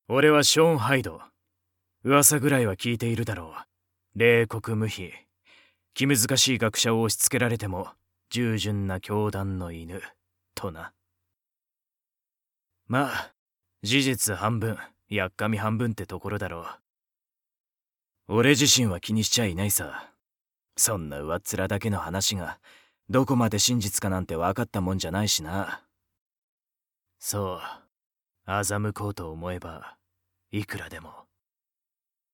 俺はショーン・ハイド。噂ぐらいは聞いているだろう。冷酷無比。気難しい学者を押し付けられても従順な教団の犬とな。まあ事実半分やっかみ半分ってところだろう。俺自身は気にしちゃいないさ。そんな上っ面だけの話がどこまで真実かなんて分かったもんじゃないしな。そう、欺こうと思えばいくらでも。